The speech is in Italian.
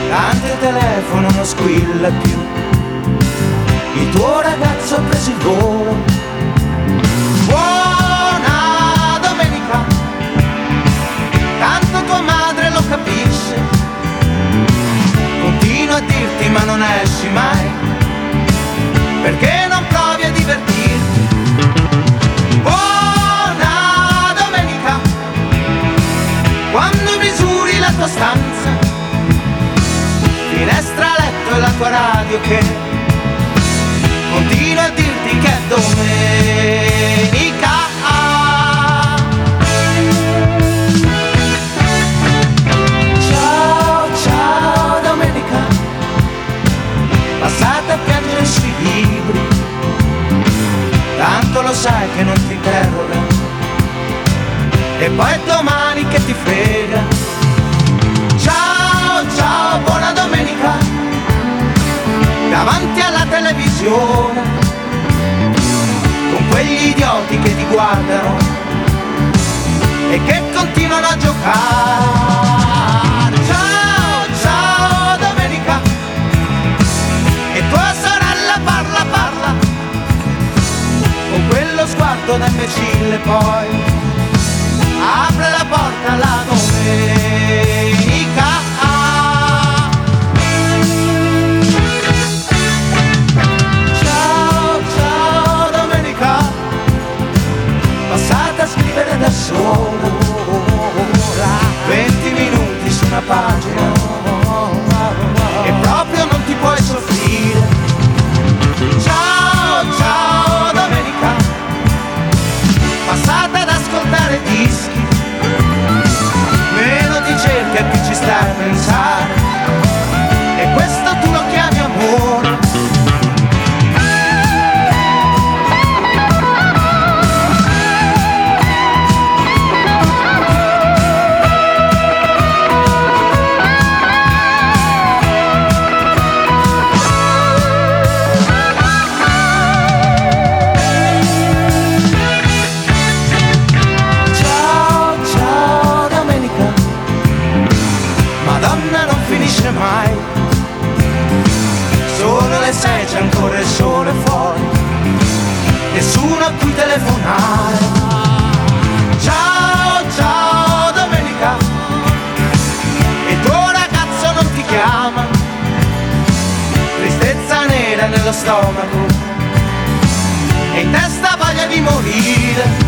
tanto il telefono non squilla più. Il tuo ragazzo ha preso il volo. Buona domenica, tanto tua madre lo capisce. Continuo a dirti ma non esci mai, perché non provi a divertirti. Buona domenica, quando misuri la tua stanza, finestra, letto e la tua radio che continua a dirti che è domenica. Ciao, ciao domenica, passate a piangere sui libri, tanto lo sai che non ti interroga, e poi è domani che ti frega. Ciao, ciao, buona domenica, davanti alla televisione, con quegli idioti che ti guardano e che continuano a giocare. Ciao, ciao domenica, e tua sorella parla, parla, con quello sguardo da imbecille, poi apre la porta alla domenica. Passate a scrivere da sola 20 minuti su una pagina e proprio non ti puoi soffrire. Ciao, ciao domenica, passate ad ascoltare dischi, meno ti cerchi e più ci stai a pensare, e questo tu lo chiami amore. Mai. Sono le 6, c'è ancora il sole fuori, nessuno a cui telefonare. Ciao, ciao domenica, e il tuo ragazzo non ti chiama, tristezza nera nello stomaco e in testa voglia di morire.